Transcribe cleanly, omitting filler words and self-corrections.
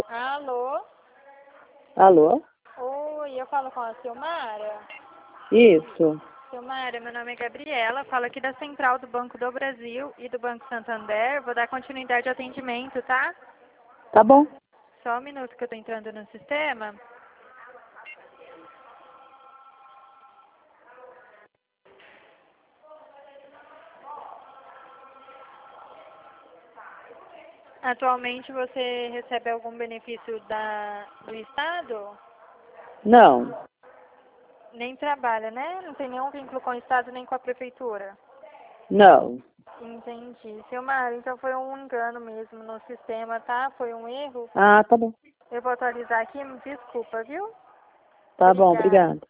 Alô? Alô? Oi, eu falo com a Silmara. Isso. Silmara, meu nome é Gabriela, falo aqui da Central do Banco do Brasil e do Banco Santander. Vou dar continuidade ao atendimento, tá? Tá bom. Só um minuto que eu tô entrando no sistema. Atualmente você recebe algum benefício do Estado? Não. Nem trabalha, né? Não tem nenhum vínculo com o Estado nem com a Prefeitura? Não. Entendi. Silmara, então foi um engano mesmo no sistema, tá? Foi um erro. Ah, tá bom. Eu vou atualizar aqui, me desculpa, viu? Tá bom, Obrigada. obrigada.